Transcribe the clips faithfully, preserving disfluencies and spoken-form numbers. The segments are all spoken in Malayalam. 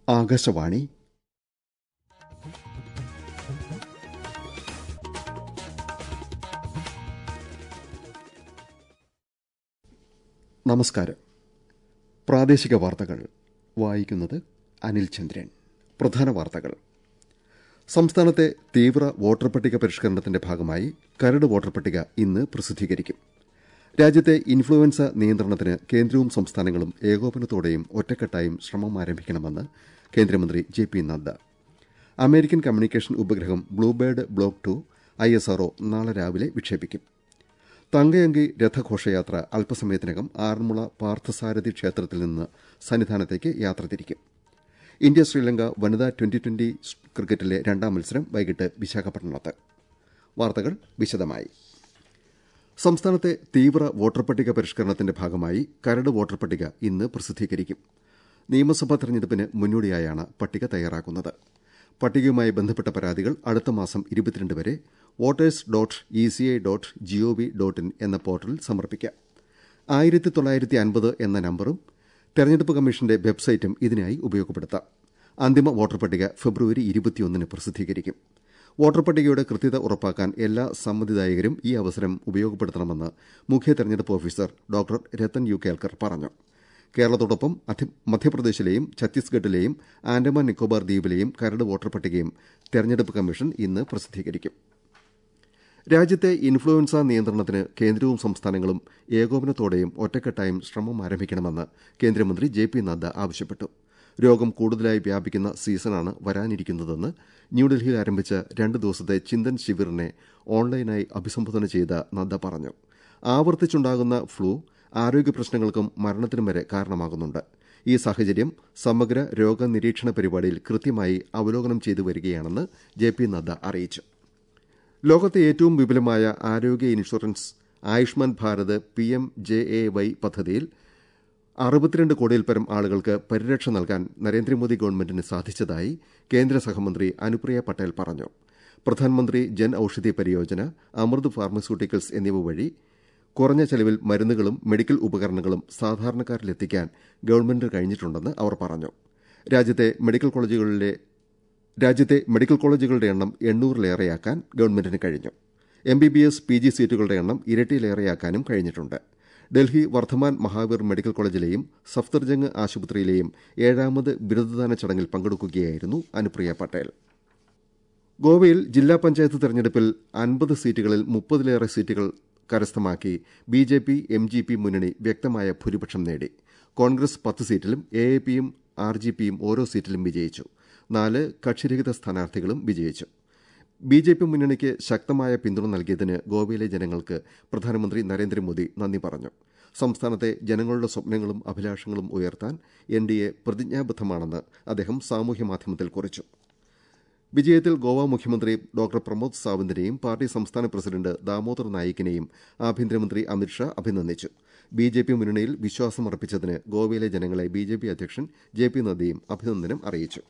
ആകാശവാണി. നമസ്കാരം. പ്രാദേശിക വാർത്തകൾ വായിക്കുന്നത് അനിൽ ചന്ദ്രൻ. പ്രധാന വാർത്തകൾ. സംസ്ഥാനത്തെ തീവ്ര വോട്ടർ പട്ടിക പരിഷ്കരണത്തിന്റെ ഭാഗമായി കരട് വോട്ടർ പട്ടിക ഇന്ന് പ്രസിദ്ധീകരിക്കും. രാജ്യത്തെ ഇൻഫ്ലുവൻസ നിയന്ത്രണത്തിന് കേന്ദ്രവും സംസ്ഥാനങ്ങളും ഏകോപനത്തോടെയും ഒറ്റക്കെട്ടായും ശ്രമം ആരംഭിക്കണമെന്ന് കേന്ദ്രമന്ത്രി J P Nadda. American communication ഉപഗ്രഹം Bluebird block two I S R O നാളെ രാവിലെ വിക്ഷേപിക്കും. തങ്കയങ്കി രഥഘോഷയാത്ര അല്പസമയത്തിനകം ആറന്മുള പാർത്ഥസാരഥി ക്ഷേത്രത്തിൽ നിന്ന് സന്നിധാനത്തേക്ക് യാത്ര തിരിക്കും. ഇന്ത്യ ശ്രീലങ്ക വനിതാ ട്വന്റി ട്വന്റി ക്രിക്കറ്റിലെ രണ്ടാം മത്സരം വൈകിട്ട് വിശാഖപട്ടണത്ത്. വാർത്തകൾ വിശദമായി. സംസ്ഥാനത്തെ തീവ്ര വോട്ടർ പട്ടിക പരിഷ്കരണത്തിന്റെ ഭാഗമായി കരട് വോട്ടർ പട്ടിക ഇന്ന് പ്രസിദ്ധീകരിക്കും. നിയമസഭാ തെരഞ്ഞെടുപ്പിന് മുന്നോടിയായാണ് പട്ടിക തയ്യാറാക്കുന്നത്. പട്ടികയുമായി ബന്ധപ്പെട്ട പരാതികൾ അടുത്ത മാസം ഇരുപത്തിരണ്ട് വരെ voters dot E C I dot G O V dot in എന്ന പോർട്ടലിൽ സമർപ്പിക്കാം. ആയിരത്തി തൊള്ളായിരത്തി അൻപത് എന്ന നമ്പറും തെരഞ്ഞെടുപ്പ് കമ്മീഷന്റെ വെബ്സൈറ്റും ഇതിനായി ഉപയോഗപ്പെടുത്താം. അന്തിമ വോട്ടർ പട്ടിക ഫെബ്രുവരി ഇരുപത്തിയൊന്നിന് പ്രസിദ്ധീകരിക്കും. വോട്ടർ പട്ടികയുടെ കൃത്യത ഉറപ്പാക്കാൻ എല്ലാ സമ്മതിദായകരും ഈ അവസരം ഉപയോഗപ്പെടുത്തണമെന്ന് മുഖ്യ തെരഞ്ഞെടുപ്പ് officer doctor Rattan U Kelkar പറഞ്ഞു. കേരളത്തോടൊപ്പം മധ്യപ്രദേശിലെയും ഛത്തീസ്ഗഡിലെയും ആൻഡമാൻ നിക്കോബാർ ദ്വീപിലെയും കരട് വോട്ടർ പട്ടികയും തെരഞ്ഞെടുപ്പ് കമ്മീഷൻ ഇന്ന് പ്രസിദ്ധീകരിക്കും. രാജ്യത്തെ ഇൻഫ്ലുവൻസ നിയന്ത്രണത്തിന് കേന്ദ്രവും സംസ്ഥാനങ്ങളും ഏകോപനത്തോടെയും ഒറ്റക്കെട്ടായും ശ്രമം ആരംഭിക്കണമെന്ന് കേന്ദ്രമന്ത്രി ജെ പി നദ്ദ ആവശ്യപ്പെട്ടു. രോഗം കൂടുതലായി വ്യാപിക്കുന്ന സീസണാണ് വരാനിരിക്കുന്നതെന്ന് ന്യൂഡൽഹിയിൽ ആരംഭിച്ച രണ്ട് ദിവസത്തെ ചിന്തൻ ശിവിറിനെ ഓൺലൈനായി അഭിസംബോധന ചെയ്ത നദ്ദ പറഞ്ഞു. ആവർത്തിച്ചുണ്ടാകുന്ന ഫ്ലൂ ആരോഗ്യ പ്രശ്നങ്ങൾക്കും മരണത്തിനും വരെ കാരണമാകുന്നുണ്ട്. ഈ സാഹചര്യം സമഗ്ര രോഗനിരീക്ഷണ പരിപാടിയിൽ കൃത്യമായി അവലോകനം ചെയ്തു വരികയാണെന്ന് ജെ പി നദ്ദ അറിയിച്ചു. ലോകത്തെ ഏറ്റവും വിപുലമായ ആരോഗ്യ insurance Ayushman Bharat P M J A Y പദ്ധതിയിൽ അറുപത്തിരണ്ട് കോടിയിൽ പരം ആളുകൾക്ക് പരിരക്ഷ നൽകാൻ നരേന്ദ്രമോദി ഗവൺമെന്റിന് സാധിച്ചതായി കേന്ദ്ര സഹമന്ത്രി അനുപ്രിയ പട്ടേൽ പറഞ്ഞു. പ്രധാനമന്ത്രി ജൻ ഔഷധി പരിയോജന, അമൃത് ഫാർമസ്യൂട്ടിക്കൽസ് എന്നിവ വഴി കുറഞ്ഞ ചെലവിൽ മരുന്നുകളും മെഡിക്കൽ ഉപകരണങ്ങളും സാധാരണക്കാരിലെത്തിക്കാൻ ഗവൺമെന്റിന് കഴിഞ്ഞിട്ടുണ്ടെന്ന് അവർ പറഞ്ഞു. രാജ്യത്തെ മെഡിക്കൽ കോളേജുകളിലെ രാജ്യത്തെ മെഡിക്കൽ കോളേജുകളുടെ എണ്ണം എണ്ണൂറിലേറെയാക്കാൻ ഗവൺമെന്റിന് കഴിഞ്ഞു. M B B S P G സീറ്റുകളുടെ എണ്ണം ഇരട്ടിയിലേറെയാക്കാനും കഴിഞ്ഞിട്ടുണ്ട്. ഡൽഹി വർദ്ധമാൻ മഹാവീർ മെഡിക്കൽ കോളേജിലെയും സഫ്ദർജംഗ് ആശുപത്രിയിലെയും ഏഴാമത് ബിരുദദാന ചടങ്ങിൽ പങ്കെടുക്കുകയായിരുന്നു അനുപ്രിയ പട്ടേൽ. ഗോവയിൽ ജില്ലാ പഞ്ചായത്ത് തെരഞ്ഞെടുപ്പിൽ അൻപത് സീറ്റുകളിൽ മുപ്പതിലേറെ സീറ്റുകൾ കരസ്ഥമാക്കി B J P M G P മുന്നണി വ്യക്തമായ ഭൂരിപക്ഷം നേടി. കോൺഗ്രസ് പത്ത് സീറ്റിലും എ എ പിയും ആർ ജി പിയും ഓരോ സീറ്റിലും വിജയിച്ചു. നാല് കക്ഷിരഹിത സ്ഥാനാർത്ഥികളും വിജയിച്ചു. ബി ജെ പി മുന്നണിക്ക് ശക്തമായ പിന്തുണ നൽകിയതിന് ഗോവയിലെ ജനങ്ങൾക്ക് പ്രധാനമന്ത്രി നരേന്ദ്രമോദി നന്ദി പറഞ്ഞു. സംസ്ഥാനത്തെ ജനങ്ങളുടെ സ്വപ്നങ്ങളും അഭിലാഷങ്ങളും ഉയർത്താൻ എൻ ഡി എ പ്രതിജ്ഞാബദ്ധമാണെന്ന് അദ്ദേഹം സാമൂഹ്യമാധ്യമത്തിൽ കുറിച്ചു. വിജയത്തിൽ ഗോവ മുഖ്യമന്ത്രി ഡോക്ടർ പ്രമോദ് സാവന്തിനെയും പാർട്ടി സംസ്ഥാന പ്രസിഡന്റ് ദാമോദർ നായിക്കിനെയും ആഭ്യന്തരമന്ത്രി അമിത്ഷാ അഭിനന്ദിച്ചു. ബി ജെ പി മുന്നണിയിൽ വിശ്വാസമർപ്പിച്ചതിന് ഗോവയിലെ ജനങ്ങളെ ബി ജെ പി അധ്യക്ഷൻ ജെ പി നദ്ദയും അഭിനന്ദനം അറിയിച്ചു.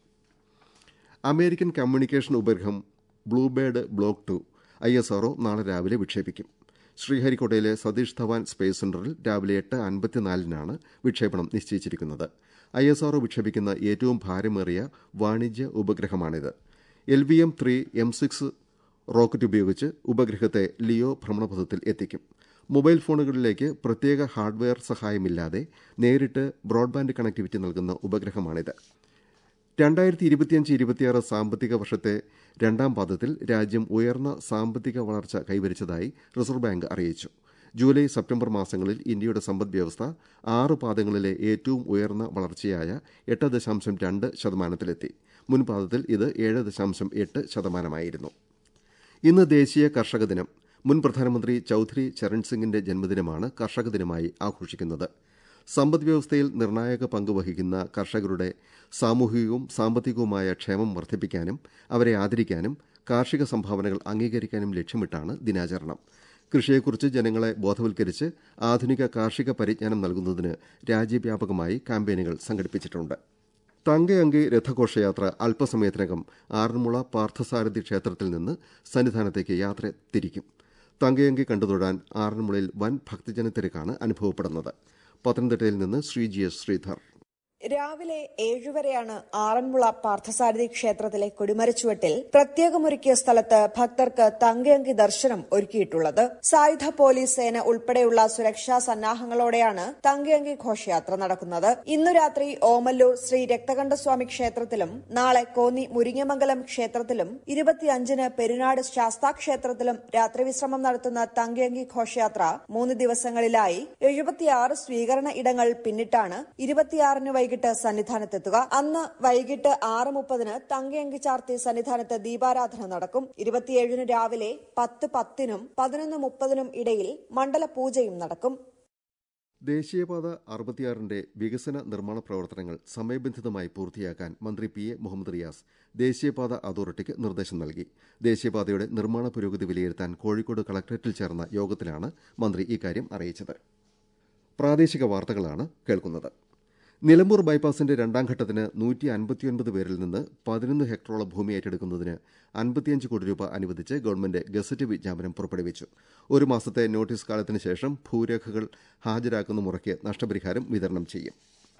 അമേരിക്കൻ കമ്മ്യൂണിക്കേഷൻ ഉപഗ്രഹം Bluebird block two I S R O നാളെ രാവിലെ വിക്ഷേപിക്കും. ശ്രീഹരിക്കോട്ടയിലെ സതീഷ് ധവാൻ സ്പേസ് സെന്ററിൽ രാവിലെ എട്ട് അൻപത്തിനാലിനാണ് വിക്ഷേപണം നിശ്ചയിച്ചിരിക്കുന്നത്. ഐ എസ് ആർ ഒ വിക്ഷേപിക്കുന്ന ഏറ്റവും ഭാരമേറിയ വാണിജ്യ ഉപഗ്രഹമാണിത്. L V M three M six rocket ഉപയോഗിച്ച് ഉപഗ്രഹത്തെ ലിയോ ഭ്രമണപഥത്തിൽ എത്തിക്കും. മൊബൈൽ ഫോണുകളിലേക്ക് പ്രത്യേക ഹാർഡ്വെയർ സഹായമില്ലാതെ നേരിട്ട് ബ്രോഡ്ബാൻഡ് കണക്ടിവിറ്റി നൽകുന്ന ഉപഗ്രഹമാണിത്. രണ്ടായിരത്തി ഇരുപത്തിയഞ്ച് ഇരുപത്തിയാറ് സാമ്പത്തിക വർഷത്തെ രണ്ടാം പാദത്തിൽ രാജ്യം ഉയർന്ന സാമ്പത്തിക വളർച്ച കൈവരിച്ചതായി റിസർവ് ബാങ്ക് അറിയിച്ചു. ജൂലൈ സെപ്റ്റംബർ മാസങ്ങളിൽ ഇന്ത്യയുടെ സമ്പദ് വ്യവസ്ഥ ആറ് പാദങ്ങളിലെ ഏറ്റവും ഉയർന്ന വളർച്ചയായ എട്ട് ദശാംശം രണ്ട് ശതമാനത്തിലെത്തി. മുൻ പാദത്തിൽ ഇത് ഏഴ് ദശാംശം എട്ട് ശതമാനമായിരുന്നു. ഇന്ന് ദേശീയ കർഷക ദിനം. മുൻ പ്രധാനമന്ത്രി ചൌധരി ചരൺ സിംഗിന്റെ ജന്മദിനമാണ് കർഷക ദിനമായി ആഘോഷിക്കുന്നത്. സമ്പദ് വ്യവസ്ഥയിൽ നിർണായക പങ്ക് വഹിക്കുന്ന കർഷകരുടെ സാമൂഹികവും സാമ്പത്തികവുമായ ക്ഷേമം വർദ്ധിപ്പിക്കാനും അവരെ ആദരിക്കാനും കാർഷിക സംഭാവനകൾ അംഗീകരിക്കാനും ലക്ഷ്യമിട്ടാണ് ദിനാചരണം. കൃഷിയെക്കുറിച്ച് ജനങ്ങളെ ബോധവൽക്കരിച്ച് ആധുനിക കാർഷിക പരിജ്ഞാനം നൽകുന്നതിന് രാജ്യവ്യാപകമായി ക്യാമ്പയിനുകൾ സംഘടിപ്പിച്ചിട്ടുണ്ട്. തങ്കയങ്കി രഥഘോഷയാത്ര അല്പസമയത്തിനകം ആറന്മുള പാർത്ഥസാരഥി ക്ഷേത്രത്തിൽ നിന്ന് സന്നിധാനത്തേക്ക് യാത്ര തിരിക്കും. തങ്കയങ്കി കണ്ടുതൊഴാൻ ആറന്മുളയിൽ വൻ ഭക്തജനത്തിരക്കാണ് അനുഭവപ്പെടുന്നത്. പത്തനംതിട്ടയിൽ നിന്ന് ശ്രീ ജി എസ് ശ്രീധർ. രാവിലെ ഏഴുവരെയാണ് ആറന്മുള പാർത്ഥസാരഥി ക്ഷേത്രത്തിലെ കൊടിമരച്ചുവട്ടിൽ പ്രത്യേകമൊരുക്കിയ സ്ഥലത്ത് ഭക്തർക്ക് തങ്കയങ്കി ദർശനം ഒരുക്കിയിട്ടുള്ളത്. സായുധ പോലീസ് സേന ഉൾപ്പെടെയുള്ള സുരക്ഷാ സന്നാഹങ്ങളോടെയാണ് തങ്കയങ്കി ഘോഷയാത്ര നടക്കുന്നത്. ഇന്നു രാത്രി ഓമല്ലൂർ ശ്രീ രക്തകണ്ഠസ്വാമി ക്ഷേത്രത്തിലും നാളെ കോന്നി മുരിങ്ങമംഗലം ക്ഷേത്രത്തിലും ഇരുപത്തിയഞ്ചിന് പെരുനാട് ശാസ്താ ക്ഷേത്രത്തിലും രാത്രി വിശ്രമം നടത്തുന്ന തങ്കയങ്കി ഘോഷയാത്ര മൂന്ന് ദിവസങ്ങളിലായി എഴുപത്തിയാറ് സ്വീകരണ ഇടങ്ങൾ പിന്നിട്ടാണ് ഇരുപത്തിയാറിന് വൈകിട്ട് സന്നിധാനത്തെത്തുക. അന്ന് വൈകിട്ട് ആറ് മുപ്പതിന് തങ്കയങ്കി ചാർത്തി സന്നിധാനത്ത് ദീപാരാധന നടക്കും. ഇരുപത്തിയേഴിന് രാവിലെ പത്ത് പത്തിനും പതിനൊന്ന് മുപ്പതിനും ഇടയിൽ മണ്ഡലപൂജയും നടക്കും. ദേശീയപാത അറുപത്തിയാറിന്റെ വികസന നിർമ്മാണ പ്രവർത്തനങ്ങൾ സമയബന്ധിതമായി പൂർത്തിയാക്കാൻ മന്ത്രി പി എ മുഹമ്മദ് റിയാസ് ദേശീയപാത അതോറിറ്റിക്ക് നിർദ്ദേശം നൽകി. ദേശീയപാതയുടെ നിർമ്മാണ പുരോഗതി വിലയിരുത്താൻ കോഴിക്കോട് കളക്ടറേറ്റിൽ ചേർന്ന യോഗത്തിലാണ് മന്ത്രി ഇക്കാര്യം അറിയിച്ചത്. പ്രാദേശിക വാർത്തകളാണ് കേൾക്കുന്നത്. നിലമ്പൂർ ബൈപ്പാസിന്റെ രണ്ടാം ഘട്ടത്തിന് നൂറ്റി അൻപത്തിയൊൻപത് പേരിൽ നിന്ന് പതിനൊന്ന് ഹെക്ടറോളം ഭൂമി ഏറ്റെടുക്കുന്നതിന് അൻപത്തിയഞ്ച് കോടി രൂപ അനുവദിച്ച് ഗവൺമെന്റ് ഗസറ്റ് വിജ്ഞാപനം പുറപ്പെടുവിച്ചു. ഒരു മാസത്തെ നോട്ടീസ് കാലത്തിന് ശേഷം ഭൂരേഖകൾ ഹാജരാക്കുന്ന മുറയ്ക്ക് നഷ്ടപരിഹാരം വിതരണം ചെയ്യും.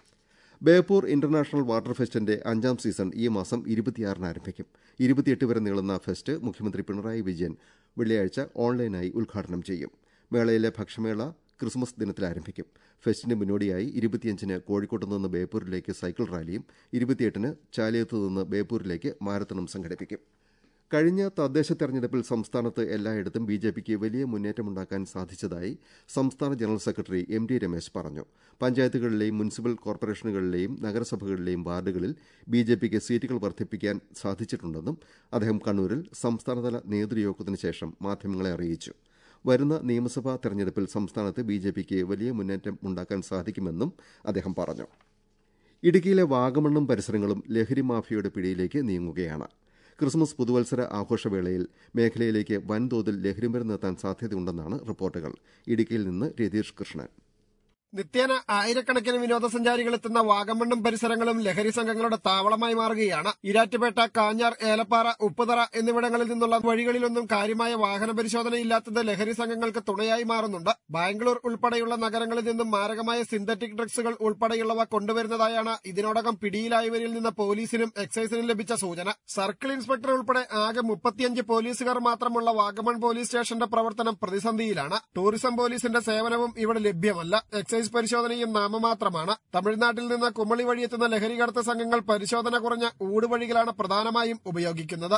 ബേപ്പൂർ ഇന്റർനാഷണൽ വാട്ടർ ഫെസ്റ്റിന്റെ അഞ്ചാം സീസൺ ഈ മാസം ഇരുപത്തിയാറിന് ആരംഭിക്കും. ഇരുപത്തിയെട്ട് വരെ നീളുന്ന ഫെസ്റ്റ് മുഖ്യമന്ത്രി പിണറായി വിജയൻ വെള്ളിയാഴ്ച ഓൺലൈനായി ഉദ്ഘാടനം ചെയ്യും. മേളയിലെ ഭക്ഷ്യമേള ക്രിസ്മസ് ദിനത്തിൽ ആരംഭിക്കും. ഫെസ്റ്റിന് മുന്നോടിയായി ഇരുപത്തിയഞ്ചിന് കോഴിക്കോട്ട് നിന്ന് ബേപ്പൂരിലേക്ക് സൈക്കിൾ റാലിയും ഇരുപത്തിയെട്ടിന് ചാലിയത്ത് നിന്ന് ബേപ്പൂരിലേക്ക് മാരത്തണും സംഘടിപ്പിക്കും. കഴിഞ്ഞ തദ്ദേശ തെരഞ്ഞെടുപ്പിൽ സംസ്ഥാനത്ത് എല്ലായിടത്തും ബിജെപിക്ക് വലിയ മുന്നേറ്റമുണ്ടാക്കാൻ സാധിച്ചതായി സംസ്ഥാന general secretary M T Ramesh പറഞ്ഞു. പഞ്ചായത്തുകളിലെയും മുനിസിപ്പൽ കോർപ്പറേഷനുകളിലെയും നഗരസഭകളിലെയും വാർഡുകളിൽ ബിജെപിക്ക് സീറ്റുകൾ വർദ്ധിപ്പിക്കാൻ സാധിച്ചിട്ടുണ്ടെന്നും അദ്ദേഹം കണ്ണൂരിൽ സംസ്ഥാനതല നേതൃയോഗത്തിന് ശേഷം മാധ്യമങ്ങളെ അറിയിച്ചു. വരുന്ന നിയമസഭാ തെരഞ്ഞെടുപ്പിൽ സംസ്ഥാനത്ത് ബിജെപിക്ക് വലിയ മുന്നേറ്റം ഉണ്ടാക്കാൻ സാധിക്കുമെന്നും അദ്ദേഹം പറഞ്ഞു. ഇടുക്കിയിലെ വാഗമണ്ണും പരിസരങ്ങളും ലഹരി മാഫിയയുടെ പിടിയിലേക്ക് നീങ്ങുകയാണ്. ക്രിസ്മസ് പുതുവത്സര ആഘോഷവേളയിൽ മേഖലയിലേക്ക് വൻതോതിൽ ലഹരിമരുന്നെത്താൻ സാധ്യതയുണ്ടെന്നാണ് റിപ്പോർട്ടുകൾ. ഇടുക്കിയിൽ നിന്ന് രതീഷ് കൃഷ്ണൻ. നിത്യേന ആയിരക്കണക്കിന് വിനോദസഞ്ചാരികൾ എത്തുന്ന വാഗമണ്ണും പരിസരങ്ങളും ലഹരി സംഘങ്ങളുടെ താവളമായി മാറുകയാണ്. ഇരാറ്റുപേട്ട, കാഞ്ഞാർ, ഏലപ്പാറ, ഉപ്പുതറ എന്നിവിടങ്ങളിൽ നിന്നുള്ള വഴികളിലൊന്നും കാര്യമായ വാഹന പരിശോധനയില്ലാത്തത് ലഹരി സംഘങ്ങൾക്ക് തുണയായി മാറുന്നുണ്ട്. ബാംഗ്ലൂർ ഉൾപ്പെടെയുള്ള നഗരങ്ങളിൽ നിന്നും മാരകമായ സിന്തറ്റിക് ഡ്രഗ്സുകൾ ഉൾപ്പെടെയുള്ളവ കൊണ്ടുവരുന്നതായാണ് ഇതിനോടകം പിടിയിലായവരിൽ നിന്ന് പോലീസിനും എക്സൈസിനും ലഭിച്ച സൂചന. സർക്കിൾ ഇൻസ്പെക്ടർ ഉൾപ്പെടെ ആകെ മുപ്പത്തിയഞ്ച് പോലീസുകാർ മാത്രമുള്ള വാഗമൺ പോലീസ് സ്റ്റേഷന്റെ പ്രവർത്തനം പ്രതിസന്ധിയിലാണ്. ടൂറിസം പോലീസിന്റെ സേവനവും ഇവിടെ ലഭ്യമല്ല. എക്സൈസ് പരിശോധനയും നാമമാത്രമാണ്. തമിഴ്നാട്ടിൽ നിന്ന് കുമളി വഴിയെത്തുന്ന ലഹരി കടത്ത് സംഘങ്ങൾ പരിശോധന കുറഞ്ഞ ഊടുവഴികളാണ് പ്രധാനമായും ഉപയോഗിക്കുന്നത്.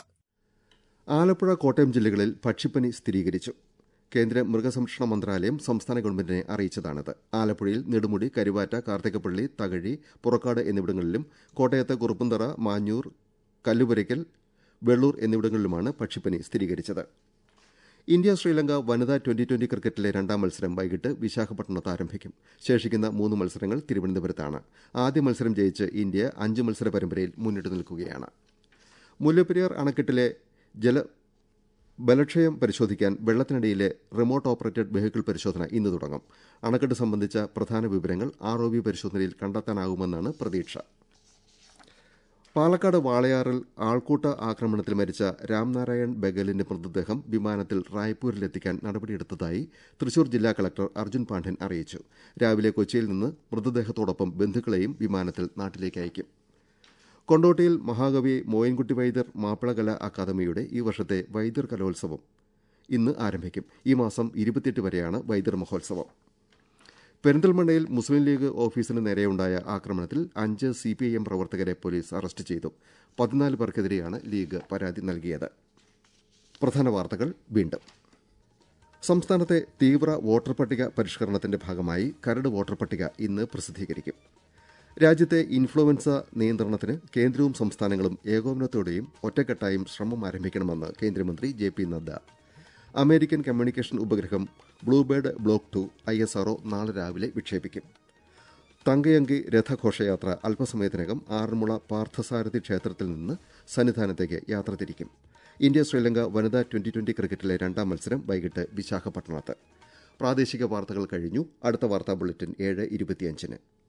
ആലപ്പുഴ, കോട്ടയം ജില്ലകളിൽ പക്ഷിപ്പനി സ്ഥിരീകരിച്ചു. കേന്ദ്ര മൃഗസംരക്ഷണ മന്ത്രാലയം സംസ്ഥാന ഗവൺമെന്റിനെ അറിയിച്ചതാണിത്. ആലപ്പുഴയിൽ നെടുമുടി, കരുവാറ്റ, കാർത്തികപ്പള്ളി, തകഴി, പുറക്കാട് എന്നിവിടങ്ങളിലും കോട്ടയത്ത് കുറുപ്പന്തറ, മാഞ്ഞൂർ, കല്ലുപുരയ്ക്കൽ, വെള്ളൂർ എന്നിവിടങ്ങളിലുമാണ് പക്ഷിപ്പനി സ്ഥിരീകരിച്ചത്. ഇന്ത്യ ശ്രീലങ്ക വനിതാ ട്വന്റി ട്വന്റി ക്രിക്കറ്റിലെ രണ്ടാം മത്സരം വൈകിട്ട് വിശാഖപട്ടണത്ത് ആരംഭിക്കും. ശേഷിക്കുന്ന മൂന്ന് മത്സരങ്ങൾ തിരുവനന്തപുരത്താണ്. ആദ്യ മത്സരം ജയിച്ച് ഇന്ത്യ അഞ്ച് മത്സര പരമ്പരയിൽ മുന്നിട്ട് നിൽക്കുകയാണ്. മുല്ലപ്പെരിയാർ അണക്കെട്ടിലെ ജല ബലക്ഷയം പരിശോധിക്കാൻ വെള്ളത്തിനടിയിലെ റിമോട്ട് ഓപ്പറേറ്റഡ് വെഹിക്കിൾ പരിശോധന ഇന്ന് തുടങ്ങും. അണക്കെട്ട് സംബന്ധിച്ച പ്രധാന വിവരങ്ങൾ ആർ ഒ ബി പരിശോധനയിൽ കണ്ടെത്താനാകുമെന്നാണ് പ്രതീക്ഷ. പാലക്കാട് വാളയാറിൽ ആൾക്കൂട്ട ആക്രമണത്തിൽ മരിച്ച രാംനാരായൺ ബഗലിന്റെ മൃതദേഹം വിമാനത്തിൽ റായ്പൂരിലെത്തിക്കാൻ നടപടിയെടുത്തതായി തൃശൂർ ജില്ലാ കളക്ടർ അർജുൻ പാണ്ഡ്യൻ അറിയിച്ചു. രാവിലെ കൊച്ചിയിൽ നിന്ന് മൃതദേഹത്തോടൊപ്പം ബന്ധുക്കളെയും വിമാനത്തിൽ നാട്ടിലേക്ക് അയക്കും. കൊണ്ടോട്ടിയിൽ മഹാകവി മോയിൻകുട്ടി വൈദ്യർ മാപ്പിളകല അക്കാദമിയുടെ ഈ വർഷത്തെ വൈദ്യർ കലോത്സവം ഇന്ന് ആരംഭിക്കും. ഈ മാസം ഇരുപത്തിയെട്ട് വരെയാണ് വൈദ്യർ മഹോത്സവം. പെരിന്തൽമണ്ണയിൽ മുസ്ലിം ലീഗ് ഓഫീസിന് നേരെയുണ്ടായ ആക്രമണത്തിൽ അഞ്ച് സിപിഐഎം പ്രവർത്തകരെ പോലീസ് അറസ്റ്റ് ചെയ്തു. പതിനാല് പേർക്കെതിരെയാണ് ലീഗ് പരാതി നൽകിയത്. പ്രധാന വാർത്തകൾ വീണ്ടും. സംസ്ഥാനത്തെ തീവ്ര വോട്ടർ പട്ടിക പരിഷ്കരണത്തിന്റെ ഭാഗമായി കരട് വോട്ടർ പട്ടിക ഇന്ന് പ്രസിദ്ധീകരിക്കും. രാജ്യത്തെ ഇൻഫ്ലുവൻസ നിയന്ത്രണത്തിന് കേന്ദ്രവും സംസ്ഥാനങ്ങളും ഏകോപനത്തോടെയും ഒറ്റക്കെട്ടായും ശ്രമം ആരംഭിക്കണമെന്ന് കേന്ദ്രമന്ത്രി J P Nadda. American communication ഉപഗ്രഹം Bluebird block two I S R O നാളെ രാവിലെ വിക്ഷേപിക്കും. തങ്കയങ്കി രഥഘോഷയാത്ര അല്പസമയത്തിനകം ആറന്മുള പാർത്ഥസാരഥി ക്ഷേത്രത്തിൽ നിന്ന് സന്നിധാനത്തേക്ക് യാത്ര തിരിക്കും. ഇന്ത്യ ശ്രീലങ്ക വനിതാ ട്വന്റി ട്വന്റി ക്രിക്കറ്റിലെ രണ്ടാം മത്സരം വൈകിട്ട് വിശാഖപട്ടണത്ത്. പ്രാദേശിക വാർത്തകൾ കഴിഞ്ഞു. അടുത്ത വാർത്താ ബുള്ളറ്റിൻ ഏഴ് ഇരുപത്തിയഞ്ചിന്.